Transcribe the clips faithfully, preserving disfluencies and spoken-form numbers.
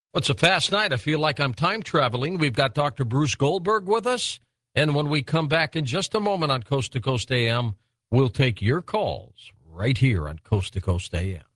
It's a fast night. I feel like I'm time traveling. We've got Doctor Bruce Goldberg with us. And when we come back in just a moment on Coast to Coast A M, we'll take your calls right here on Coast to Coast A M.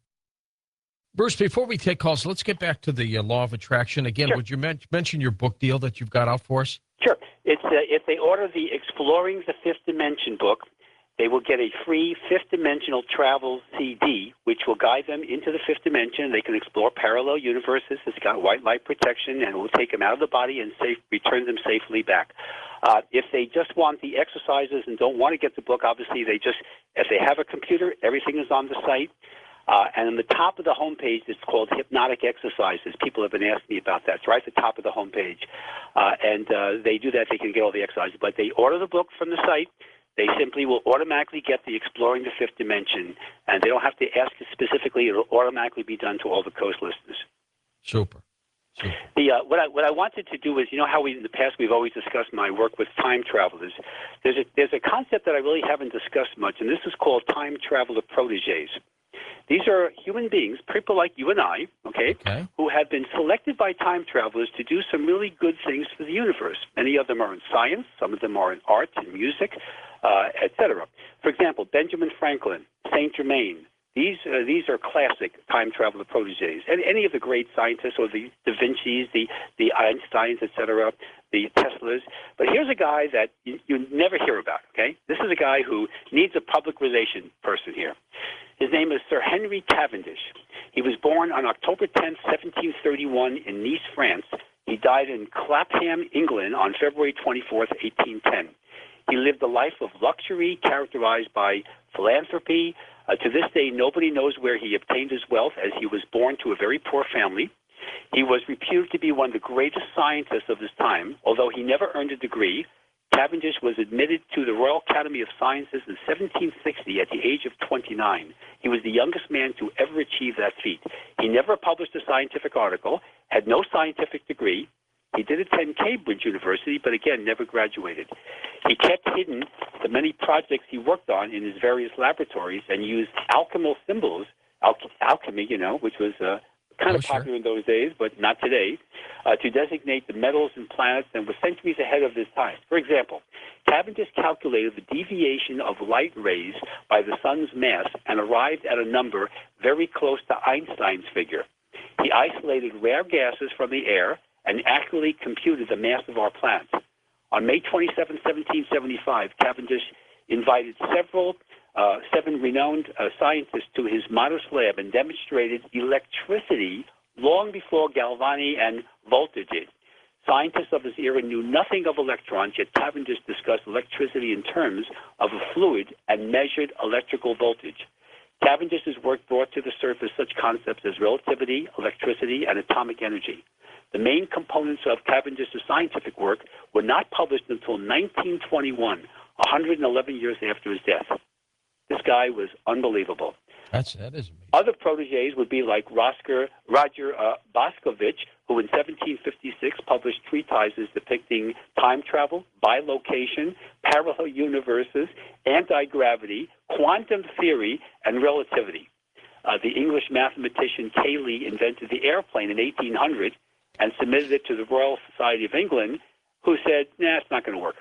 Bruce, before we take calls, let's get back to the uh, law of attraction. Again, Sure. would you men- mention your book deal that you've got out for us? Sure. It's uh, if they order the Exploring the Fifth Dimension book, they will get a free Fifth Dimensional Travel C D, which will guide them into the Fifth Dimension. They can explore parallel universes. It's got white light protection, and it will take them out of the body and safe, return them safely back. Uh, if they just want the exercises and don't want to get the book, obviously they just, if they have a computer, everything is on the site. Uh, and on the top of the homepage, it's called Hypnotic Exercises. People have been asking me about that. It's right at the top of the homepage. Uh, and uh, they do that. They can get all the exercises. But they order the book from the site. They simply will automatically get the Exploring the Fifth Dimension. And they don't have to ask it specifically. It will automatically be done to all the Coast listeners. Super. Super. The, uh, what, I, what I wanted to do is, you know how we in the past we've always discussed my work with time travelers. There's a, there's a concept that I really haven't discussed much, and this is called time traveler proteges. These are human beings, people like you and I, okay, Okay. who have been selected by time travelers to do some really good things for the universe. Many of them are in science, some of them are in art and music, uh, et cetera. For example, Benjamin Franklin, Saint Germain, these uh, these are classic time traveler proteges. And any of the great scientists, or the Da Vinci's, the, the Einsteins, et cetera, the Teslas. But here's a guy that you, you never hear about, okay? This is a guy who needs a public relation person here. His name is Sir Henry Cavendish. He was born on October tenth, seventeen thirty-one in Nice, France. He died in Clapham, England on February twenty-fourth, eighteen ten. He lived a life of luxury characterized by philanthropy. Uh, to this day, nobody knows where he obtained his wealth, as he was born to a very poor family. He was reputed to be one of the greatest scientists of his time, although he never earned a degree. Cavendish was admitted to the Royal Academy of Sciences in seventeen sixty at the age of twenty-nine. He was the youngest man to ever achieve that feat. He never published a scientific article, had no scientific degree. He did attend Cambridge University, but again, never graduated. He kept hidden the many projects he worked on in his various laboratories and used alchemical symbols, al- alchemy, you know, which was uh, kind Oh, of sure. popular in those days, but not today, uh, to designate the metals and planets, and was centuries ahead of his time. For example, Cavendish calculated the deviation of light rays by the sun's mass and arrived at a number very close to Einstein's figure. He isolated rare gases from the air and accurately computed the mass of our planet. On May twenty-seventh, seventeen seventy-five, Cavendish invited several Uh, seven renowned uh, scientists to his modest lab and demonstrated electricity long before Galvani and Volta did. Scientists of his era knew nothing of electrons, yet Cavendish discussed electricity in terms of a fluid and measured electrical voltage. Cavendish's work brought to the surface such concepts as relativity, electricity, and atomic energy. The main components of Cavendish's scientific work were not published until nineteen twenty-one, one hundred eleven years after his death. This guy was unbelievable. That's, that is amazing. Other proteges would be like Rosker, Roger uh, Boscovich, who in seventeen fifty-six published treatises depicting time travel, bilocation, parallel universes, anti-gravity, quantum theory, and relativity. Uh, the English mathematician Cayley invented the airplane in eighteen hundred and submitted it to the Royal Society of England, who said, nah, it's not going to work.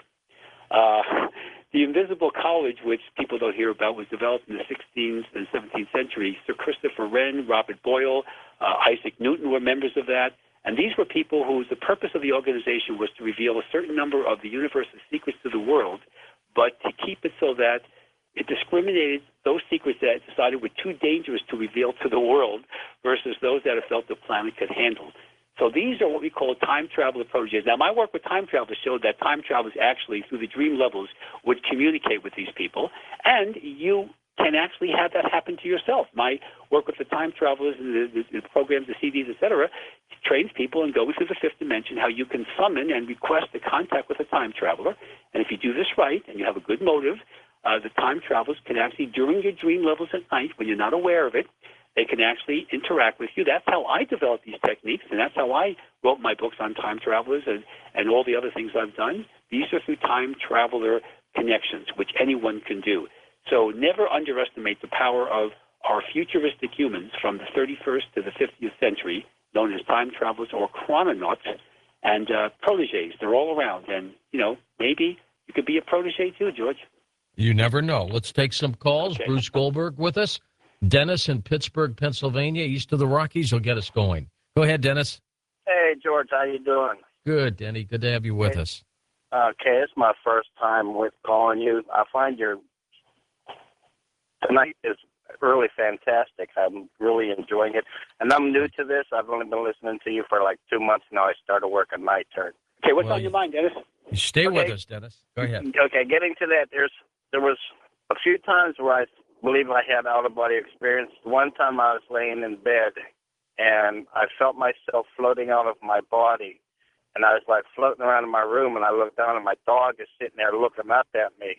Uh, The Invisible College, which people don't hear about, was developed in the sixteenth and seventeenth century. Sir Christopher Wren, Robert Boyle, uh, Isaac Newton were members of that. And these were people whose the purpose of the organization was to reveal a certain number of the universe's secrets to the world, but to keep it so that it discriminated those secrets that it decided were too dangerous to reveal to the world versus those that it felt the planet could handle. So these are what we call time traveler proteges. Now, my work with time travelers showed that time travelers actually, through the dream levels, would communicate with these people, and you can actually have that happen to yourself. My work with the time travelers and the, the, the programs, the C Ds, et cetera, trains people in going through the fifth dimension, how you can summon and request a contact with a time traveler. And if you do this right and you have a good motive, uh, the time travelers can actually, during your dream levels at night, when you're not aware of it, they can actually interact with you. That's how I developed these techniques, and that's how I wrote my books on time travelers and, and all the other things I've done. These are through time traveler connections, which anyone can do. So never underestimate the power of our futuristic humans from the thirty-first to the fiftieth century known as time travelers or chrononauts, and uh, proteges. They're all around. And, you know, maybe you could be a protege too, George. You never know. Let's take some calls. Okay. Bruce Goldberg with us. Dennis in Pittsburgh, Pennsylvania, east of the Rockies, will get us going. Go ahead, Dennis. Hey, George, how you doing? Good, Denny. Good to have you with Hey. us. Okay, it's my first time with calling you. I find your tonight is really fantastic. I'm really enjoying it. And I'm new to this. I've only been listening to you for like two months now. I started work at night turn. Okay, what's Well, on your mind, Dennis? You stay with Okay. us, Dennis. Go ahead. Okay, getting to that, there's there was a few times where I believe I had out of body experience. One time I was laying in bed and I felt myself floating out of my body. And I was like floating around in my room, and I looked down, and my dog is sitting there looking up at me.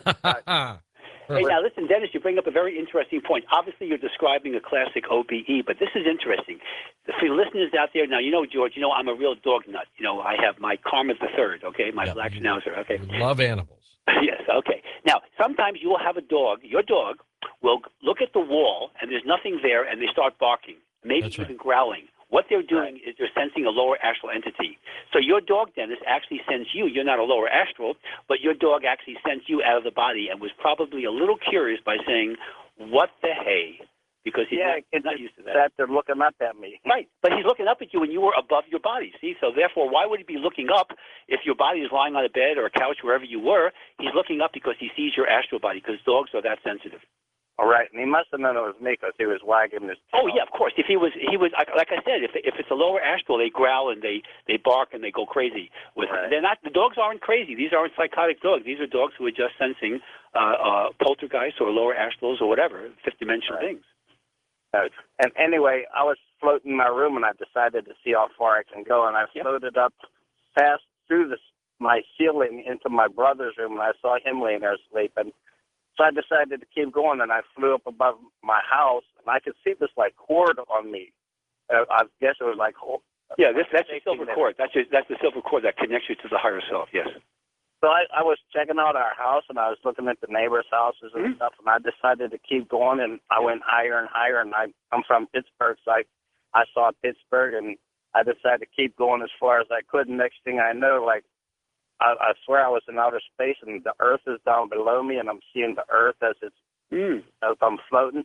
Hey, now listen, Dennis, you bring up a very interesting point. Obviously, you're describing a classic O B E, but this is interesting. For your listeners out there, now, you know, George, you know, I'm a real dog nut. You know, I have my Karma the Third, okay, my Yeah, black you- schnauzer, okay? You love animals. Yes, okay. Now, sometimes you will have a dog, your dog will look at the wall, and there's nothing there, and they start barking, maybe That's even right. growling. What they're doing is they're sensing a lower astral entity. So your dog, Dennis, actually sends you. You're not a lower astral, but your dog actually sends you out of the body and was probably a little curious by saying, what the hey? Because he's, Yeah, not, he's not used to that. That they're looking up at me. Right, but he's looking up at you and you were above your body, see? So therefore, why would he be looking up if your body is lying on a bed or a couch, wherever you were? He's looking up because he sees your astral body, because dogs are that sensitive. All right, and he must have known it was me because he was wagging his Oh tail. yeah, of course. If he was, he was like, like I said. If if it's a lower astral, they growl and they they bark and they go crazy. With Right. they're not the dogs aren't crazy. These aren't psychotic dogs. These are dogs who are just sensing uh, uh, poltergeists or lower astrals or whatever fifth dimensional Right. things. Uh, And anyway, I was floating in my room, and I decided to see how far I can go, and I Yep. floated up past through the, my ceiling into my brother's room, and I saw him laying there sleeping. So I decided to keep going, and I flew up above my house, and I could see this, like, cord on me. Uh, I guess it was like... Yeah, this that's the Safety silver net. cord. That's your, that's the silver cord that connects you to the higher self. Yes. So I, I was checking out our house, and I was looking at the neighbors' houses and Mhm. stuff, and I decided to keep going, and I went higher and higher, and I, I'm from Pittsburgh, so I, I saw Pittsburgh, and I decided to keep going as far as I could, and next thing I know, like, I, I swear I was in outer space, and the earth is down below me, and I'm seeing the earth as it's Mm. as I'm floating.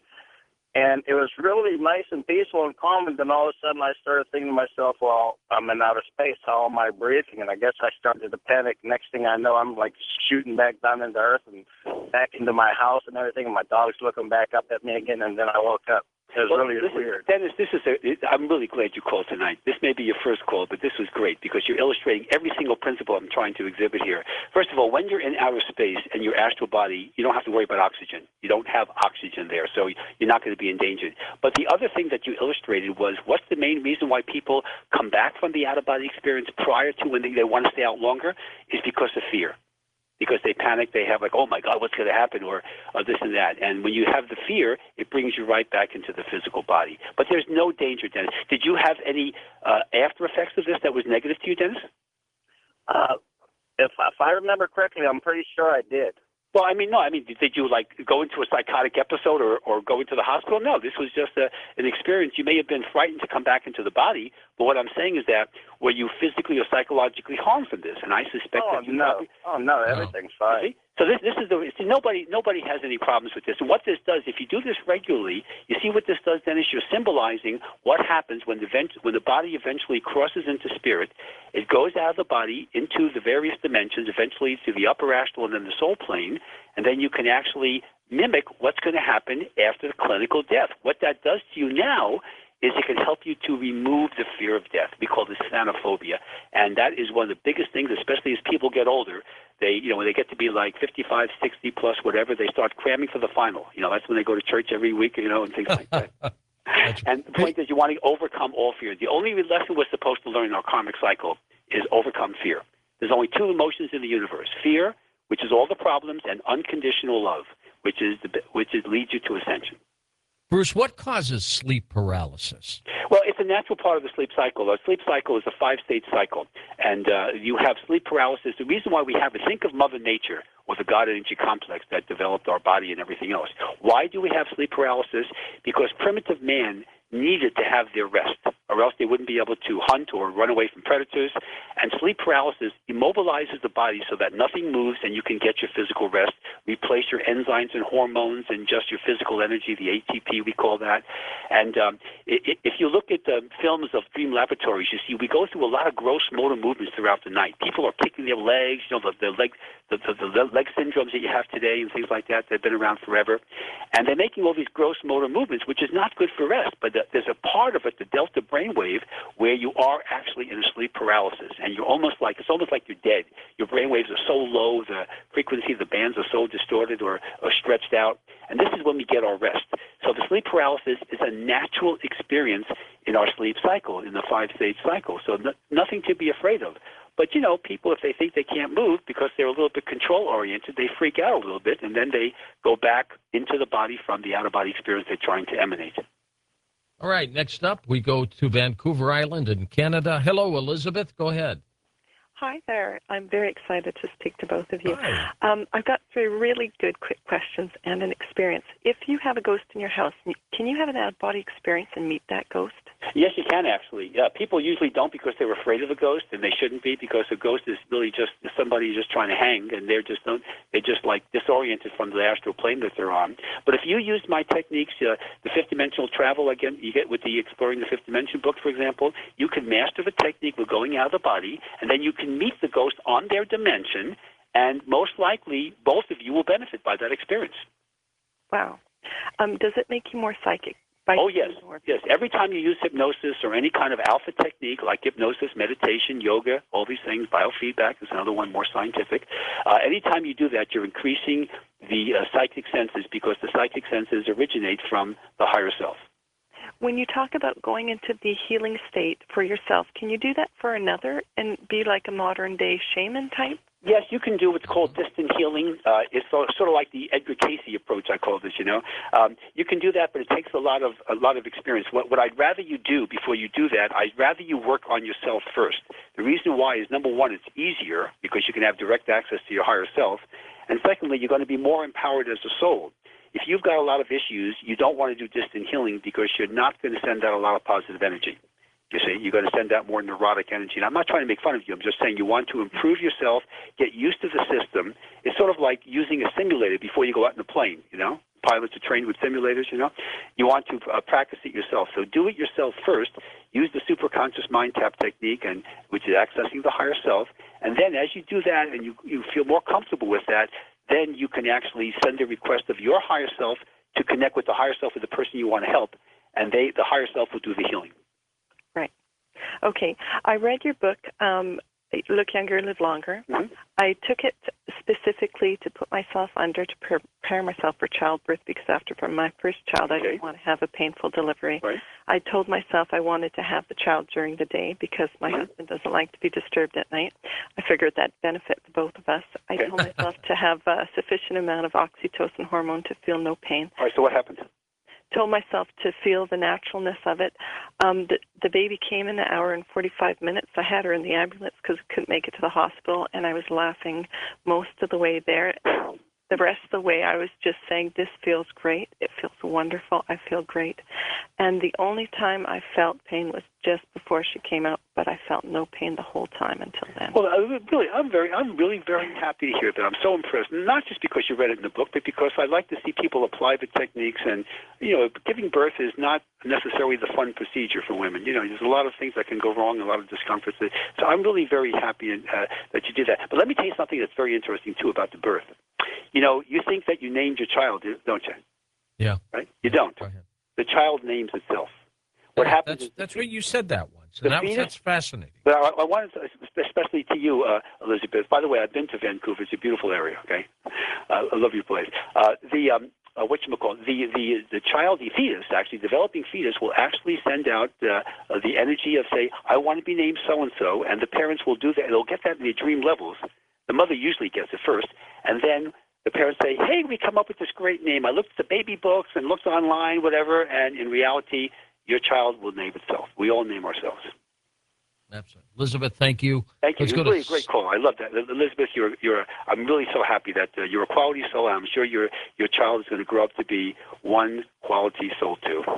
And it was really nice and peaceful and calm, and then all of a sudden I started thinking to myself, well, I'm in outer space, how am I breathing? And I guess I started to panic. Next thing I know, I'm like shooting back down into earth and back into my house and everything, and my dog's looking back up at me again, and then I woke up. It was Well, really this is- weird. Dennis, this is a, it- I'm really glad you called tonight. This may be your first call, but this was great because you're illustrating every single principle I'm trying to exhibit here. First of all, when you're in outer space and your astral body, you don't have to worry about oxygen. You don't have oxygen there, so you're not going to be endangered. But the other thing that you illustrated was what's the main reason why people come back from the out-of-body experience prior to when they, they want to stay out longer is because of fear. Because they panic, they have like, oh my God, what's going to happen, or uh, this and that. And when you have the fear, it brings you right back into the physical body. But there's no danger, Dennis. Did you have any uh, after effects of this that was negative to you, Dennis? Uh, if, if I remember correctly, I'm pretty sure I did. Well, I mean, no. I mean, did you like go into a psychotic episode or, or go into the hospital? No, this was just a, an experience. You may have been frightened to come back into the body, but what I'm saying is that were you physically or psychologically harmed from this? And I suspect Oh, that you no. probably, Oh, no, everything's fine. see? So this this is the see, nobody nobody has any problems with this. And what this does, if you do this regularly, you see what this does, Dennis. You're symbolizing what happens when the vent, when the body eventually crosses into spirit. It goes out of the body into the various dimensions, eventually to the upper astral and then the soul plane, and then you can actually mimic what's going to happen after the clinical death. What that does to you now is it can help you to remove the fear of death. We call this thanophobia, and that is one of the biggest things, especially as people get older. They, you know, when they get to be like fifty-five, sixty plus, whatever, they start cramming for the final. You know, that's when they go to church every week, you know, and things like that. That's- And the point is, you want to overcome all fear. The only lesson we're supposed to learn in our karmic cycle is overcome fear. There's only two emotions in the universe: fear, which is all the problems, and unconditional love, which is the, which is leads you to ascension. Bruce, what causes sleep paralysis? Well, it's a natural part of the sleep cycle. A sleep cycle is a five-stage cycle, and uh, you have sleep paralysis. The reason why we have it, think of Mother Nature or the God energy complex that developed our body and everything else. Why do we have sleep paralysis? Because primitive man needed to have their rest, or else they wouldn't be able to hunt or run away from predators. And sleep paralysis immobilizes the body so that nothing moves and you can get your physical rest, replace your enzymes and hormones and just your physical energy, the A T P we call that. And um, it, if you look at the films of dream laboratories, you see we go through a lot of gross motor movements throughout the night. People are kicking their legs, you know, the, the leg the, the, the leg syndromes that you have today and things like that that have been around forever. And they're making all these gross motor movements, which is not good for rest. But the, there's a part of it, the delta brainwave, where you are actually in a sleep paralysis, and you're almost like it's almost like you're dead. Your brainwaves are so low, the frequency of the bands are so distorted or, or stretched out, and this is when we get our rest. So the sleep paralysis is a natural experience in our sleep cycle, in the five-stage cycle. So no, nothing to be afraid of. But, you know, people, if they think they can't move because they're a little bit control-oriented, they freak out a little bit, and then they go back into the body from the out-of-body experience they're trying to emanate. All right, next up, we go to Vancouver Island in Canada. Hello, Elizabeth. Go ahead. Hi there. I'm very excited to speak to both of you. Hi. Um, I've got three really good quick questions and an experience. If you have a ghost in your house, can you have an out-of-body experience and meet that ghost? Yes, you can actually. Yeah, people usually don't because they're afraid of a ghost, and they shouldn't be because a ghost is really just somebody just trying to hang, and they're just don't, they're just like disoriented from the astral plane that they're on. But if you use my techniques, uh, the fifth dimensional travel again, you get with the Exploring the Fifth Dimension book, for example, you can master the technique with going out of the body, and then you can meet the ghost on their dimension, and most likely both of you will benefit by that experience. Wow. Um, does it make you more psychic? By Oh, yes, yes. Every time you use hypnosis or any kind of alpha technique like hypnosis, meditation, yoga, all these things, biofeedback is another one more scientific. Uh, anytime you do that, you're increasing the uh, psychic senses because the psychic senses originate from the higher self. When you talk about going into the healing state for yourself, can you do that for another and be like a modern-day shaman type? Yes, you can do what's called distant healing. Uh, it's sort of like the Edgar Cayce approach, I call this, you know. Um, you can do that, but it takes a lot of a lot of experience. What, what I'd rather you do before you do that, I'd rather you work on yourself first. The reason why is, number one, it's easier because you can have direct access to your higher self. And secondly, you're going to be more empowered as a soul. If you've got a lot of issues, you don't want to do distant healing because you're not going to send out a lot of positive energy. You see, you're going to send out more neurotic energy. And I'm not trying to make fun of you. I'm just saying you want to improve yourself, get used to the system. It's sort of like using a simulator before you go out in a plane, you know. Pilots are trained with simulators, you know. You want to uh, practice it yourself. So do it yourself first. Use the superconscious mind tap technique, and which is accessing the higher self. And then as you do that and you, you feel more comfortable with that, then you can actually send a request of your higher self to connect with the higher self of the person you want to help, and they, the higher self will do the healing. Right. Okay. I read your book, um, Look Younger, Live Longer. Mm-hmm. I took it specifically to put myself under to prepare myself for childbirth because after from my first child, I Okay. didn't want to have a painful delivery. Right. I told myself I wanted to have the child during the day because my Mm-hmm. husband doesn't like to be disturbed at night. I figured that'd benefit the both of us. I Okay. told myself to have a sufficient amount of oxytocin hormone to feel no pain. All right, so what happened? Told myself to feel the naturalness of it. Um, the, the baby came in an hour and forty-five minutes. I had her in the ambulance because I couldn't make it to the hospital, and I was laughing most of the way there. The rest of the way, I was just saying, this feels great. It feels wonderful. I feel great. And the only time I felt pain was just before she came out, but I felt no pain the whole time until then. Well, I really, I'm very, I'm really very happy to hear that. I'm so impressed, not just because you read it in the book, but because I like to see people apply the techniques. And you know, giving birth is not necessarily the fun procedure for women. You know, there's a lot of things that can go wrong, a lot of discomforts. So I'm really very happy uh, that you did that. But let me tell you something that's very interesting too about the birth. You know, you think that you named your child, don't you? Yeah. Right? You don't. Go ahead. The child names itself. What Yeah, happens That's is that's what you said that once, the and that was, fetus- that's fascinating. But I, I wanted to, especially to you, uh, Elizabeth. By the way, I've been to Vancouver. It's a beautiful area. Okay, uh, I love your place. Uh, the um, uh, what you call the the the child, the fetus, actually developing fetus, will actually send out uh, uh, the energy of say, I want to be named so and so, and the parents will do that. They'll get that in their dream levels. The mother usually gets it first, and then the parents say, hey, we come up with this great name. I looked at the baby books and looked online, whatever, and in reality, your child will name itself. We all name ourselves. Absolutely. Elizabeth, thank you. Thank you. Let's It go was really a to great call. I love that. Elizabeth, you're, you're, I'm really so happy that uh, you're a quality soul. I'm sure your, your child is going to grow up to be one quality soul, too.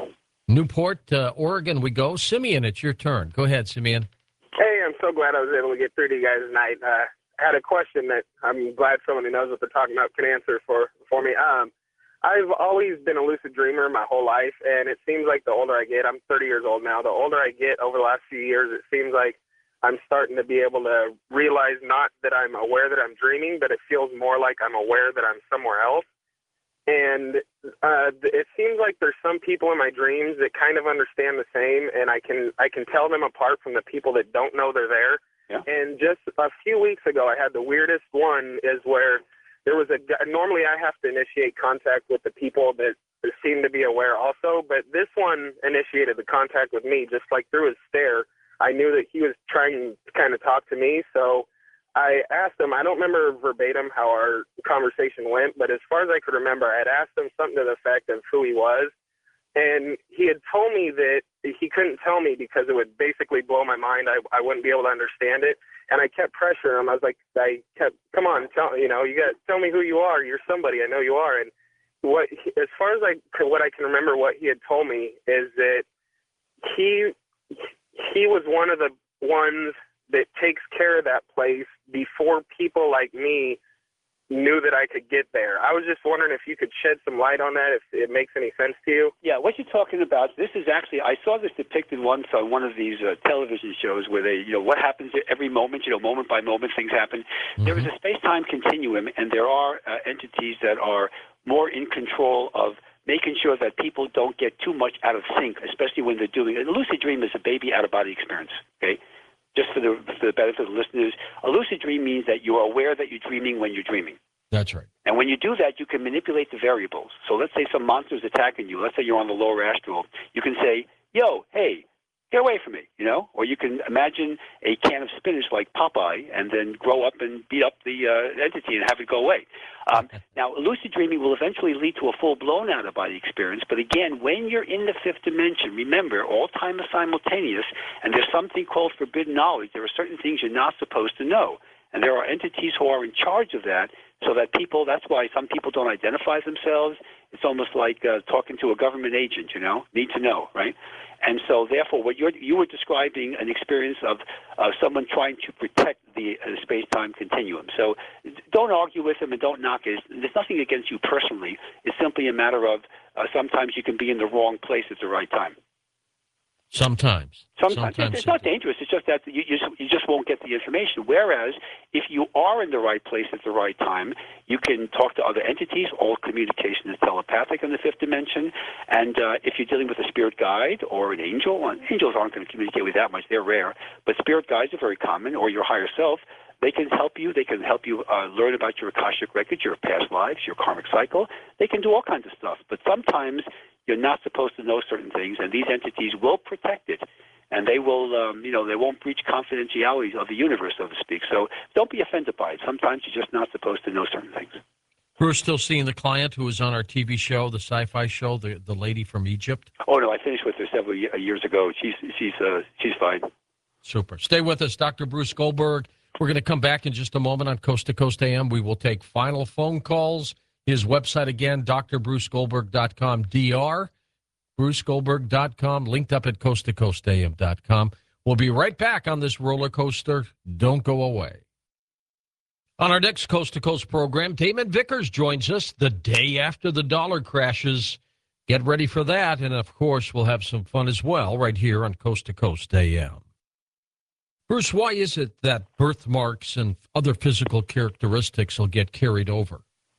Newport, uh, Oregon, we go. Simeon, it's your turn. Go ahead, Simeon. Hey, I'm so glad I was able to get through to you guys tonight. Uh, I had a question that I'm glad someone who knows what they're talking about can answer for, for me. Um, I've always been a lucid dreamer my whole life, and it seems like the older I get, I'm thirty years old now, the older I get over the last few years, it seems like I'm starting to be able to realize not that I'm aware that I'm dreaming, but it feels more like I'm aware that I'm somewhere else. And uh, it seems like there's some people in my dreams that kind of understand the same, and I can I can tell them apart from the people that don't know they're there. Yeah. And just a few weeks ago, I had the weirdest one is where there was a – normally I have to initiate contact with the people that seem to be aware also, but this one initiated the contact with me just like through his stare. I knew that he was trying to kind of talk to me, so I asked him, I don't remember verbatim how our conversation went, but as far as I could remember, I had asked him something to the effect of who he was, and he had told me that he couldn't tell me because it would basically blow my mind. I, I wouldn't be able to understand it, and I kept pressuring him. I was like, I kept, come on, tell you know, you got tell me who you are. You're somebody. I know you are. And what, as far as I what I can remember, what he had told me is that he he was one of the ones that takes care of that place before people like me knew that I could get there. I was just wondering if you could shed some light on that, if it makes any sense to you. Yeah, what you're talking about, this is actually, I saw this depicted once on one of these uh, television shows where they, you know, what happens every moment, you know, moment by moment, things happen. Mm-hmm. There is a space-time continuum, and there are uh, entities that are more in control of making sure that people don't get too much out of sync, especially when they're doing it. A lucid dream is a baby out-of-body experience, okay? Just for the, for the benefit of the listeners, a lucid dream means that you're aware that you're dreaming when you're dreaming. That's right. And when you do that, you can manipulate the variables. So let's say some monster's attacking you. Let's say you're on the lower astral. You can say, yo, hey, get away from me, you know? Or you can imagine a can of spinach like Popeye and then grow up and beat up the uh, entity and have it go away. Um, now, lucid dreaming will eventually lead to a full-blown out-of-body experience. But again, when you're in the fifth dimension, remember, all time is simultaneous, and there's something called forbidden knowledge. There are certain things you're not supposed to know. And there are entities who are in charge of that, so that people, that's why some people don't identify themselves. It's almost like uh, talking to a government agent, you know, need to know, right? And so, therefore, what you're, you were describing an experience of uh, someone trying to protect the uh, space-time continuum. So don't argue with them and don't knock it. There's nothing against you personally. It's simply a matter of uh, sometimes you can be in the wrong place at the right time. Sometimes. Sometimes. Sometimes. It's not dangerous. It's just that you, you, just, you just won't get the information. Whereas if you are in the right place at the right time, you can talk to other entities. All communication is telepathic in the fifth dimension. And uh, if you're dealing with a spirit guide or an angel, and angels aren't going to communicate with that much. They're rare. But spirit guides are very common, or your higher self. They can help you. They can help you uh, learn about your Akashic records, your past lives, your karmic cycle. They can do all kinds of stuff. But sometimes you're not supposed to know certain things, and these entities will protect it, and they will, um, you know, they won't breach confidentiality of the universe, so to speak. So don't be offended by it. Sometimes you're just not supposed to know certain things. We're still seeing the client who was on our T V show, the sci-fi show, the the lady from Egypt. Oh no, I finished with her several years ago. She's she's uh, she's fine. Super. Stay with us, Doctor Bruce Goldberg. We're going to come back in just a moment on Coast to Coast A M. We will take final phone calls. His website again, d r bruce goldberg dot com, D R bruce goldberg dot com, linked up at coast to coast a m dot com. We'll be right back on this roller coaster. Don't go away. On our next Coast to Coast program, Damon Vickers joins us the day after the dollar crashes. Get ready for that, and of course, we'll have some fun as well right here on Coast to Coast A M. Bruce, why is it that birthmarks and other physical characteristics will get carried over?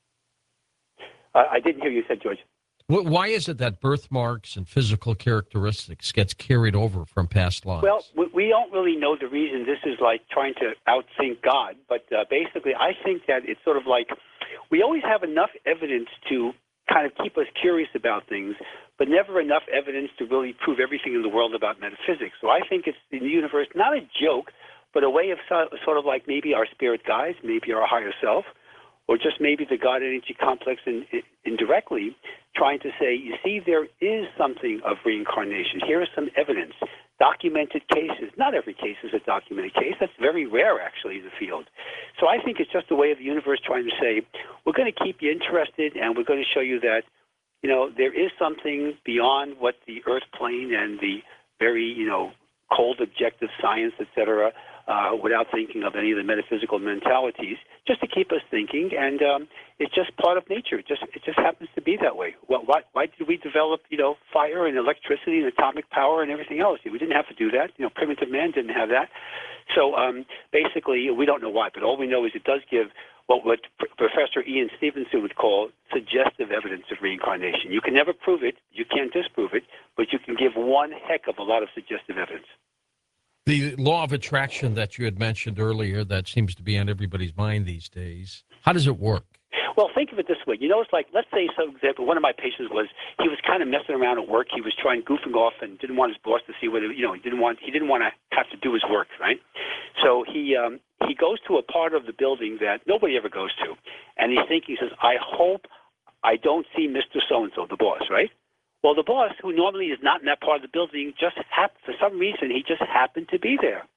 Uh, I didn't hear you said, George. Why is it that birthmarks and physical characteristics gets carried over from past lives? Well, we don't really know the reason. This is like trying to outthink God. But uh, basically, I think that it's sort of like we always have enough evidence to kind of keep us curious about things, but never enough evidence to really prove everything in the world about metaphysics. So I think it's in the universe, not a joke, but a way of so, sort of like maybe our spirit guides, maybe our higher self, or just maybe the God energy complex in, in, indirectly trying to say, you see, there is something of reincarnation. Here is some evidence, documented cases. Not every case is a documented case. That's very rare, actually, in the field. So I think it's just a way of the universe trying to say, we're going to keep you interested, and we're going to show you that you know, there is something beyond what the earth plane and the very, you know, cold objective science, et cetera, uh, without thinking of any of the metaphysical mentalities, just to keep us thinking. And um, it's just part of nature. It just it just happens to be that way. Well, why, why did we develop, you know, fire and electricity and atomic power and everything else? We didn't have to do that. You know, primitive man didn't have that. So um, basically, we don't know why, but all we know is it does give what, what Professor Ian Stevenson would call suggestive evidence of reincarnation. You can never prove it, you can't disprove it, but you can give one heck of a lot of suggestive evidence. The law of attraction that you had mentioned earlier that seems to be on everybody's mind these days, how does it work? Well, think of it this way. You know, it's like, let's say, for example, one of my patients was, he was kind of messing around at work. He was trying, goofing off, and didn't want his boss to see whether, you know, he didn't want, he didn't want to have to do his work, right? So he, um, he goes to a part of the building that nobody ever goes to. And he's thinking, he says, I hope I don't see Mister So-and-so, the boss, right? Well, the boss, who normally is not in that part of the building, just happened, for some reason, he just happened to be there.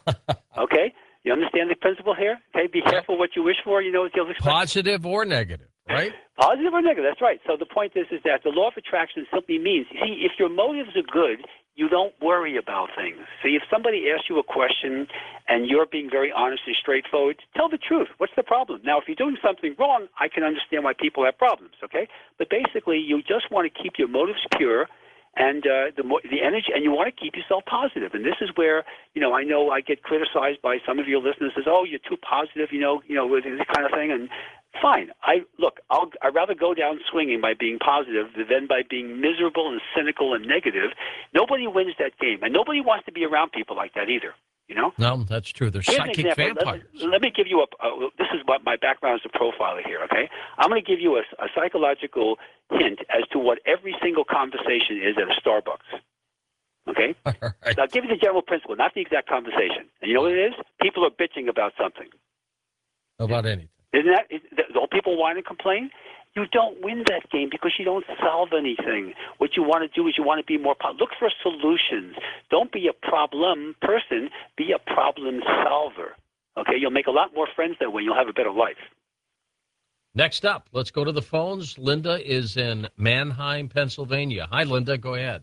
Okay? You understand the principle here? Okay, be careful what you wish for. You know what you'll expect. Positive or negative, right? Positive or negative, that's right. So the point is, is that the law of attraction simply means, see, if your motives are good, you don't worry about things. See, if somebody asks you a question and you're being very honest and straightforward, tell the truth. What's the problem? Now, if you're doing something wrong, I can understand why people have problems, okay? But basically, you just want to keep your motives pure and uh, the more, the energy, and you want to keep yourself positive. And this is where, you know, I know I get criticized by some of your listeners as, oh, you're too positive, you know, you know, with this kind of thing. And fine, I look, I'll, I'd rather go down swinging by being positive than by being miserable and cynical and negative. Nobody wins that game, and nobody wants to be around people like that either. You know? No, that's true. They're Here's psychic vampires. Let, let me give you a, a. This is what my background as a profiler here. Okay, I'm going to give you a, a psychological hint as to what every single conversation is at a Starbucks. Okay, right. So I'll give you the general principle, not the exact conversation. And you know what it is? People are bitching about something. About anything. Isn't that? Is, don't people whine and complain? You don't win that game because you don't solve anything. What you want to do is you want to be more – look for solutions. Don't be a problem person. Be a problem solver. Okay? You'll make a lot more friends that way. You'll have a better life. Next up, let's go to the phones. Linda is in Manheim, Pennsylvania. Hi, Linda. Go ahead.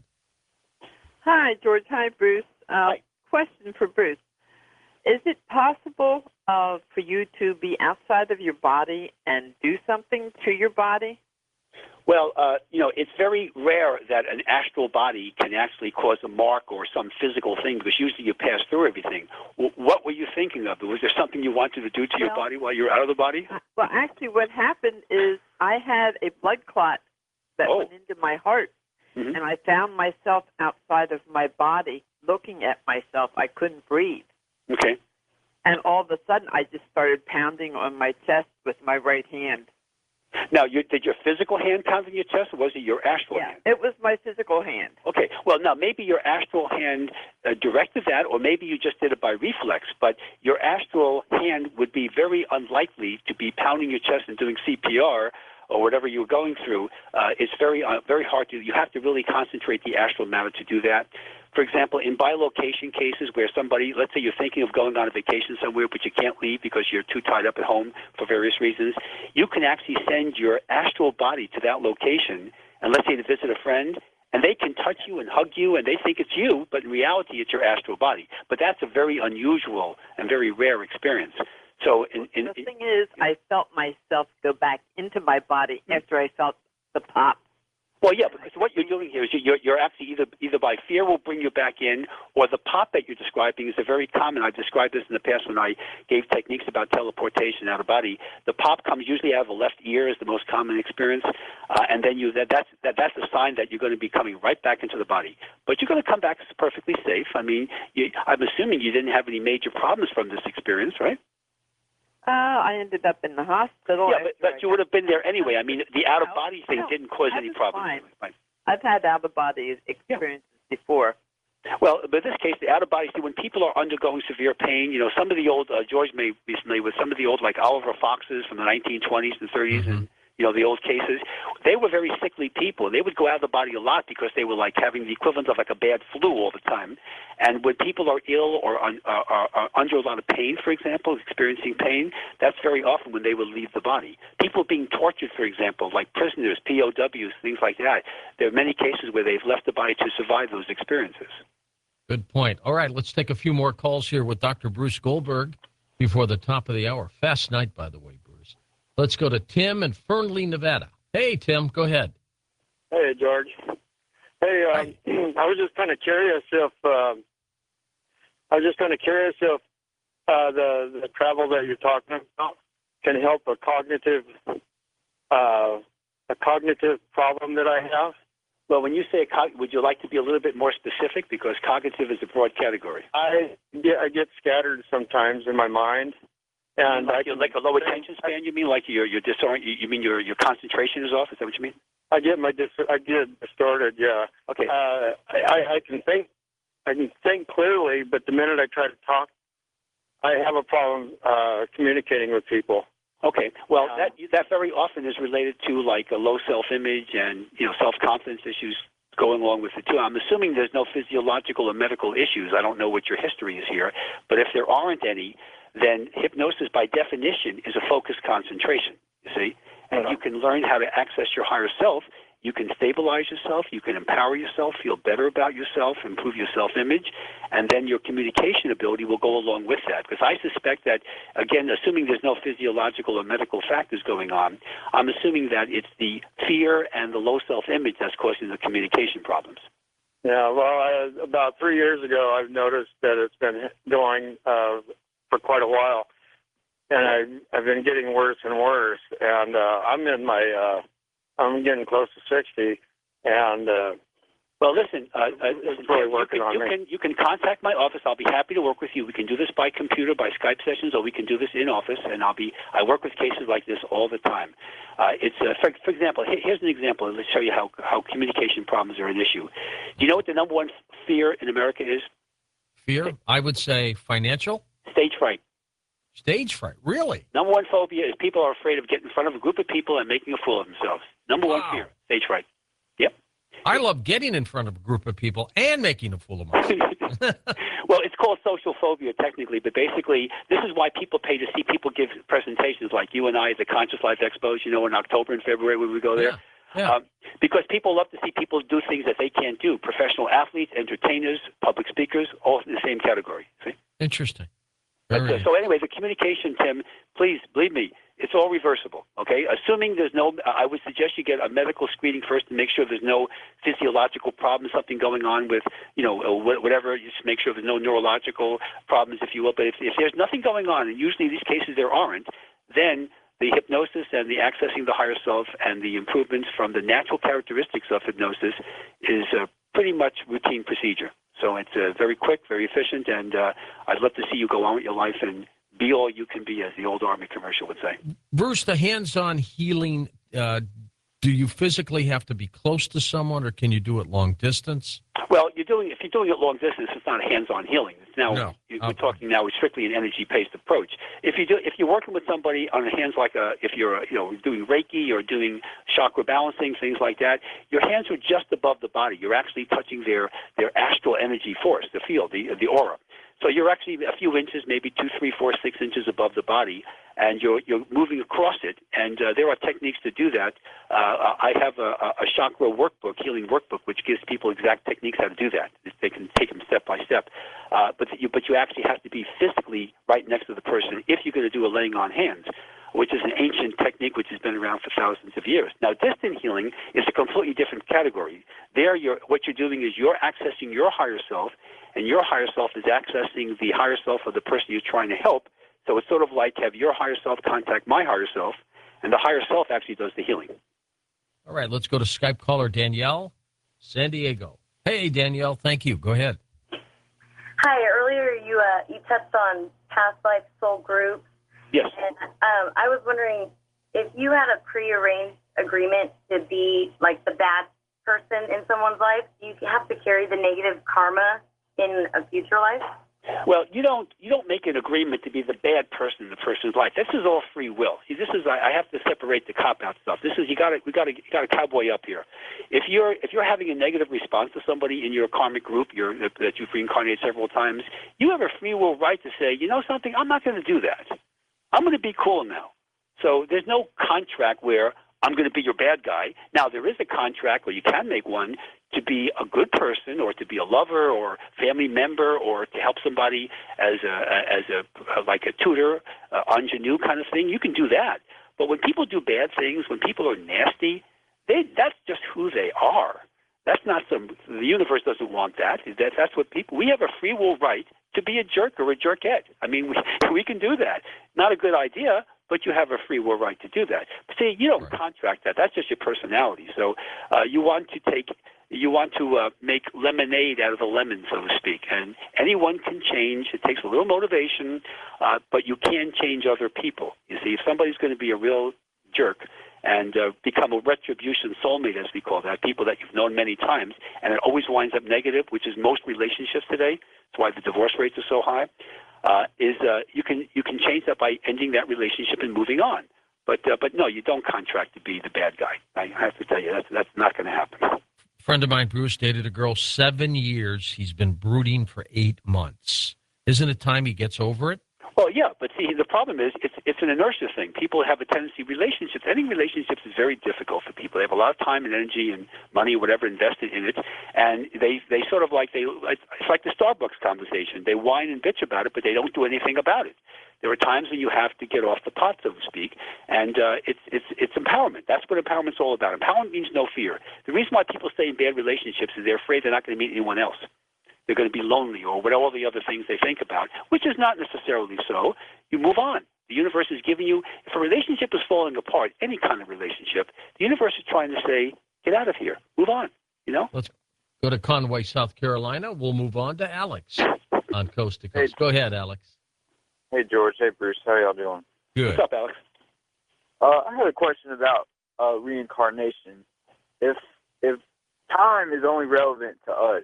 Hi, George. Hi, Bruce. Uh, Hi. Question for Bruce. Is it possible uh, for you to be outside of your body and do something to your body? Well, uh, you know, it's very rare that an astral body can actually cause a mark or some physical thing because usually you pass through everything. W- what were you thinking of? Was there something you wanted to do to your Well, body while you're out of the body? Uh, well, actually, what happened is I had a blood clot that Oh. went into my heart, Mm-hmm. and I found myself outside of my body looking at myself. I couldn't breathe. Okay. And all of a sudden, I just started pounding on my chest with my right hand. Now, you, did your physical hand pound on your chest, or was it your astral Yeah, hand? it was my physical hand. Okay. Well, now, maybe your astral hand uh, directed that, or maybe you just did it by reflex, but your astral hand would be very unlikely to be pounding your chest and doing C P R or whatever you were going through. Uh, it's very, uh, very hard to – you have to really concentrate the astral matter to do that. For example, in bilocation cases where somebody, let's say you're thinking of going on a vacation somewhere, but you can't leave because you're too tied up at home for various reasons, you can actually send your astral body to that location, and let's say to visit a friend, and they can touch you and hug you, and they think it's you, but in reality it's your astral body. But that's a very unusual and very rare experience. So in, in, The thing is, I felt myself go back into my body after I felt the pop. Well, yeah, because what you're doing here is you're, you're actually either either by fear will bring you back in, or the pop that you're describing is a very common. I've described this in the past when I gave techniques about teleportation out of body. The pop comes usually out of the left ear is the most common experience, uh, and then you that that's that, that's a sign that you're going to be coming right back into the body. But you're going to come back perfectly safe. I mean, you, I'm assuming you didn't have any major problems from this experience, right? Uh, I ended up in the hospital. Yeah, but, but you would have been there anyway. I mean, the out-of-body thing No, didn't cause I any was problems. fine. I've had out-of-body experiences before. Well, but in this case, the out-of-body, see, when people are undergoing severe pain, you know, some of the old, uh, George made recently with some of the old, like Oliver Foxes from the nineteen twenties and thirties, Mm-hmm. and you know, the old cases, they were very sickly people. They would go out of the body a lot because they were like having the equivalent of like a bad flu all the time. And when people are ill or un, uh, are, are under a lot of pain, for example, experiencing pain, that's very often when they will leave the body. People being tortured, for example, like prisoners, P O Ws, things like that, there are many cases where they've left the body to survive those experiences. Good point. All right, let's take a few more calls here with Doctor Bruce Goldberg before the top of the hour. Fast night, by the way, Bruce. Let's go to Tim in Fernley, Nevada. Hey, Tim, go ahead. Hey, George. Hey, um, I was just kind of curious if um, I was just kind of curious if uh, the the travel that you're talking about can help a cognitive uh, a cognitive problem that I have. Well, when you say, would you like to be a little bit more specific? Because cognitive is a broad category. I get, I get scattered sometimes in my mind. And like, I can, like a low attention span, you mean? Like your your disorient? You mean your your concentration is off? Is that what you mean? I get my dis- I get distorted. Yeah. Okay. Uh, I I can think I can think clearly, but the minute I try to talk, I have a problem uh, communicating with people. Okay. Well, Um, that that very often is related to like a low self-image and you know self-confidence issues going along with it too. I'm assuming there's no physiological or medical issues. I don't know what your history is here, but if there aren't any, then hypnosis by definition is a focused concentration, you see? And Uh-huh. you can learn how to access your higher self. You can stabilize yourself. You can empower yourself, feel better about yourself, improve your self-image, and then your communication ability will go along with that. Because I suspect that, again, assuming there's no physiological or medical factors going on, I'm assuming that it's the fear and the low self-image that's causing the communication problems. Yeah, well, I, about three years ago, I've noticed that it's been going uh, for quite a while, and I, I've been getting worse and worse. And uh, I'm in my, uh, I'm getting close to sixty, and uh, well, listen, uh, uh, it's really working you can, on you me. can you can contact my office. I'll be happy to work with you. We can do this by computer, by Skype sessions, or we can do this in office. And I'll be I work with cases like this all the time. Uh, it's uh, for, for example, here's an example. Let's show you how how communication problems are an issue. Do you know what the number one fear in America is? Fear? I would say financial. Stage fright. Stage fright, really? Number one phobia is people are afraid of getting in front of a group of people and making a fool of themselves. Number Wow. one fear, stage fright. Yep. I love getting in front of a group of people and making a fool of myself. Well, it's called social phobia technically, but basically this is why people pay to see people give presentations like you and I at the Conscious Life Expos, you know, in October and February when we go there. Yeah, yeah. Um, because people love to see people do things that they can't do. Professional athletes, entertainers, public speakers, all in the same category. See? Interesting. But, Very uh, so anyway, the communication, Tim, please, believe me, it's all reversible, okay? Assuming there's no, I would suggest you get a medical screening first to make sure there's no physiological problem, something going on with, you know, whatever, just make sure there's no neurological problems, if you will. But if, if there's nothing going on, and usually in these cases there aren't, then the hypnosis and the accessing the higher self and the improvements from the natural characteristics of hypnosis is a pretty much routine procedure. So it's uh, very quick, very efficient, and uh, I'd love to see you go on with your life and be all you can be, as the old Army commercial would say. Bruce, the hands-on healing, uh, do you physically have to be close to someone, or can you do it long distance? Well, you're doing if you're doing it long distance, it's not a hands-on healing. It's now No. we're Okay. talking now strictly an energy-based approach. If you do, if you're working with somebody on the hands, like a, if you're you know doing Reiki or doing chakra balancing, things like that, your hands are just above the body. You're actually touching their their astral energy force, the field, the the aura. So you're actually a few inches, maybe two, three, four, six inches above the body, and you're you're moving across it. And uh, there are techniques to do that. Uh, I have a, a chakra workbook, healing workbook, which gives people exact techniques how to do that. They can take them step by step. Uh, but you but you actually have to be physically right next to the person if you're going to do a laying on hands, which is an ancient technique which has been around for thousands of years. Now, distant healing is a completely different category. There, you're, what you're doing is you're accessing your higher self, and your higher self is accessing the higher self of the person you're trying to help. So it's sort of like have your higher self contact my higher self, and the higher self actually does the healing. All right, let's go to Skype caller Danielle, San Diego. Hey, Danielle, thank you. Go ahead. Hi. Earlier, you uh, you touched on past life soul groups. Yes. And um, I was wondering if you had a prearranged agreement to be like the bad person in someone's life, do you have to carry the negative karma in a future life? Well, you don't you don't make an agreement to be the bad person in the person's life. This is all free will. See, this is I, I have to separate the cop out stuff. This is you got to we got to you got to cowboy up here. If you're if you're having a negative response to somebody in your karmic group, you're, that you've reincarnated several times, you have a free will right to say, you know something, I'm not going to do that. I'm going to be cool now. So there's no contract where I'm going to be your bad guy. Now, there is a contract where you can make one to be a good person or to be a lover or family member or to help somebody as a, as a like a tutor, uh, ingenue kind of thing. You can do that. But when people do bad things, when people are nasty, they, that's just who they are. That's not some, the universe doesn't want that. that. That's what people, we have a free will right to be a jerk or a jerkette. I mean, we, we can do that. Not a good idea, but you have a free will right to do that. But see, you don't right. contract that. That's just your personality. So uh, you want to take, you want to uh, make lemonade out of the lemon, so to speak. And anyone can change. It takes a little motivation, uh, but you can change other people. You see, if somebody's going to be a real jerk and uh, become a retribution soulmate, as we call that, people that you've known many times, and it always winds up negative, which is most relationships today. That's why the divorce rates are so high. Uh, is uh, you can you can change that by ending that relationship and moving on. But uh, but no, you don't contract to be the bad guy. I have to tell you, that's that's not going to happen. A friend of mine, Bruce, dated a girl seven years. He's been brooding for eight months. Isn't it time he gets over it? Well, yeah, but see, the problem is it's it's an inertia thing. People have a tendency, relationships, ending relationships is very difficult for people. They have a lot of time and energy and money, whatever, invested in it, and they, they sort of like, they it's like the Starbucks conversation. They whine and bitch about it, but they don't do anything about it. There are times when you have to get off the pot, so to speak, and uh, it's it's it's empowerment. That's what empowerment's all about. Empowerment means no fear. The reason why people stay in bad relationships is they're afraid they're not going to meet anyone else. They're going to be lonely or what all the other things they think about, which is not necessarily so. You move on. The universe is giving you, if a relationship is falling apart, any kind of relationship, the universe is trying to say, get out of here, move on, you know? Let's go to Conway, South Carolina. We'll move on to Alex on Coast to Coast. Hey. Go ahead, Alex. Hey, George. Hey, Bruce. How y'all doing? Good. What's up, Alex? Uh, I had a question about uh, reincarnation. If if time is only relevant to us,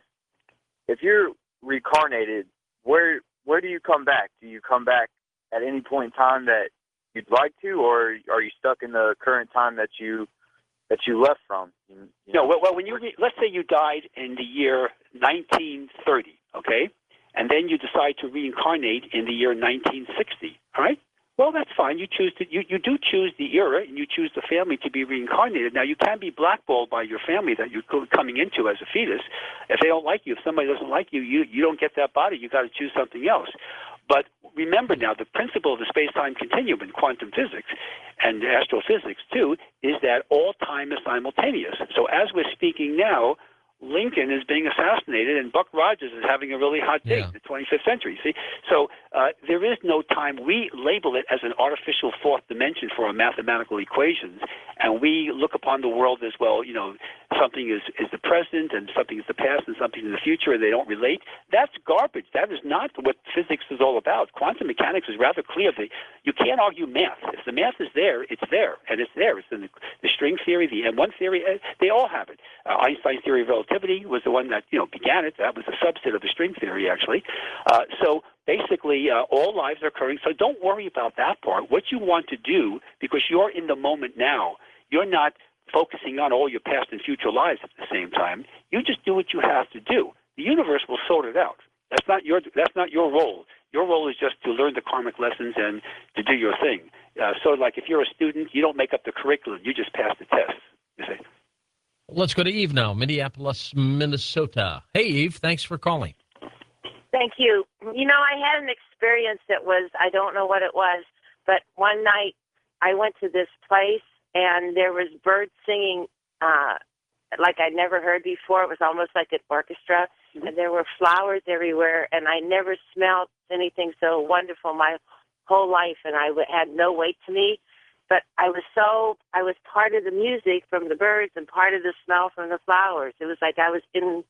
if you're reincarnated, where where do you come back? Do you come back at any point in time that you'd like to, or are you stuck in the current time that you that you left from? You, you no, know? well, well, when you re- let's say you died in the year nineteen thirty, okay, and then you decide to reincarnate in the year nineteen sixty. All right. Well, that's fine. You choose to you, you do choose the era, and you choose the family to be reincarnated. Now, you can be blackballed by your family that you're coming into as a fetus. If they don't like you, if somebody doesn't like you, you you don't get that body. You got to choose something else. But remember now, the principle of the space-time continuum in quantum physics and astrophysics too is that all time is simultaneous. So as we're speaking now, Lincoln is being assassinated, and Buck Rogers is having a really hot day Yeah. in the twenty-fifth century. See, so uh, there is no time. We label it as an artificial fourth dimension for our mathematical equations, and we look upon the world as, well, you know, something is, is the present, and something is the past, and something is the future, and they don't relate. That's garbage. That is not what physics is all about. Quantum mechanics is rather clear. That you can't argue math. If the math is there, it's there, and it's there. It's in the, the string theory, the M one theory. They all have it. Uh, Einstein's theory of relativity was the one that, you know, began it. That was a subset of the string theory, actually. Uh, so basically, uh, all lives are occurring. So don't worry about that part. What you want to do, because you're in the moment now, you're not focusing on all your past and future lives at the same time. You just do what you have to do. The universe will sort it out. That's not your that's not your role. Your role is just to learn the karmic lessons and to do your thing. Uh, so, like, if you're a student, you don't make up the curriculum. You just pass the test. You see. Let's go to Eve now, Minneapolis, Minnesota. Hey, Eve, thanks for calling. Thank you. You know, I had an experience that was, I don't know what it was, but one night I went to this place and there was birds singing uh, like I'd never heard before. It was almost like an orchestra, mm-hmm. and there were flowers everywhere, and I never smelled anything so wonderful my whole life, and I w- had no weight to me. But I was so, I was part of the music from the birds and part of the smell from the flowers. It was like I was in,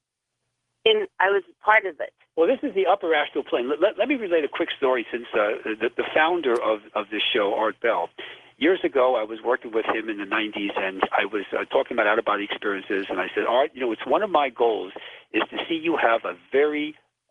in, I was part of it. Well, this is the upper astral plane. Let, let, let me relate a quick story since uh, the, the founder of, of this show, Art Bell. Years ago, I was working with him in the nineties, and I was uh, talking about out-of-body experiences, and I said, Art, you know, it's one of my goals is to see you have a very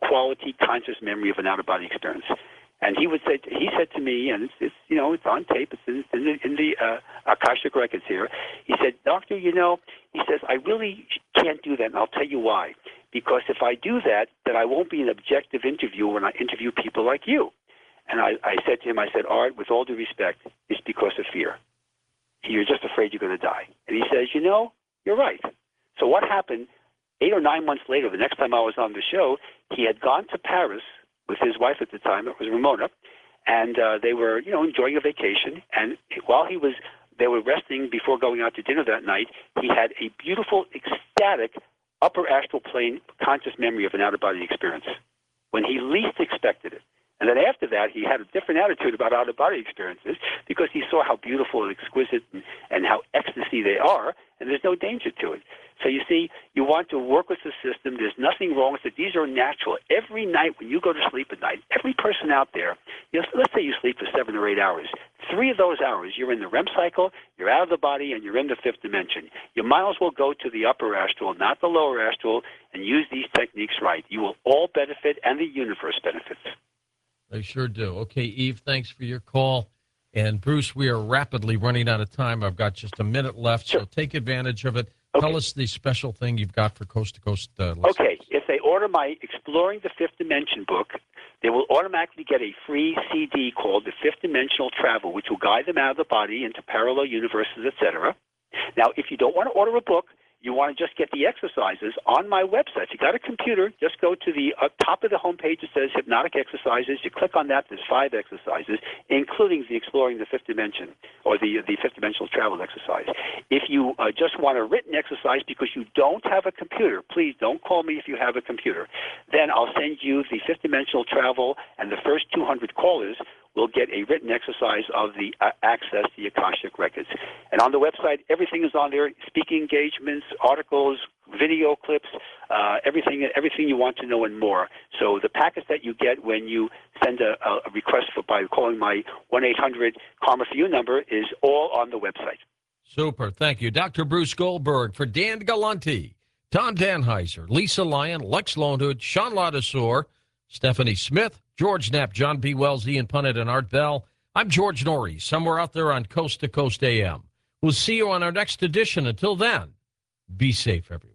quality conscious memory of an out-of-body experience. And he would say, he said to me, and it's, it's you know, it's on tape, it's in, in the, in the uh, Akashic records here. He said, "Doctor, you know," he says, "I really can't do that, and I'll tell you why. Because if I do that, then I won't be an objective interviewer when I interview people like you." And I, I said to him, I said, "Art, with all due respect, it's because of fear. You're just afraid you're going to die." And he says, "You know, you're right." So what happened? Eight or nine months later, the next time I was on the show, he had gone to Paris with his wife at the time. It was Ramona, and uh, they were, you know, enjoying a vacation. And while he was, they were resting before going out to dinner that night. He had a beautiful, ecstatic, upper astral plane conscious memory of an out-of-body experience when he least expected it. And then after that, he had a different attitude about out-of-body experiences because he saw how beautiful and exquisite and, and how ecstasy they are, and there's no danger to it. So you see, you want to work with the system. There's nothing wrong with it. These are natural. Every night when you go to sleep at night, every person out there, you know, let's say you sleep for seven or eight hours. Three of those hours, you're in the R E M cycle, you're out of the body, and you're in the fifth dimension. You might as well go to the upper astral, not the lower astral, and use these techniques right. You will all benefit, and the universe benefits. They sure do. Okay, Eve, thanks for your call. And, Bruce, we are rapidly running out of time. I've got just a minute left, sure. so take advantage of it. Okay. Tell us the special thing you've got for Coast to Coast uh, listeners. Okay, if they order my Exploring the Fifth Dimension book, they will automatically get a free C D called The Fifth Dimensional Travel, which will guide them out of the body into parallel universes, et cetera. Now, if you don't want to order a book, you want to just get the exercises on my website. If you got a computer, just go to the uh, top of the homepage. It says Hypnotic Exercises. You click on that. There's five exercises, including the Exploring the Fifth Dimension or the the Fifth Dimensional Travel exercise. If you uh, just want a written exercise because you don't have a computer, please don't call me if you have a computer. Then I'll send you the Fifth Dimensional Travel, and the first two hundred callers will get a written exercise of the uh, access to the Akashic records. And on the website, everything is on there, speaking engagements, articles, video clips, uh, everything everything you want to know and more. So the packets that you get when you send a, a request for, by calling my one eight hundred Karma For You number is all on the website. Super. Thank you. Doctor Bruce Goldberg, for Dan Galante, Tom Danheiser, Lisa Lyon, Lex Lonehood, Sean Ladouceur, Stephanie Smith, George Knapp, John B. Wells, Ian Punnett, and Art Bell. I'm George Norrie, somewhere out there on Coast to Coast A M. We'll see you on our next edition. Until then, be safe, everyone.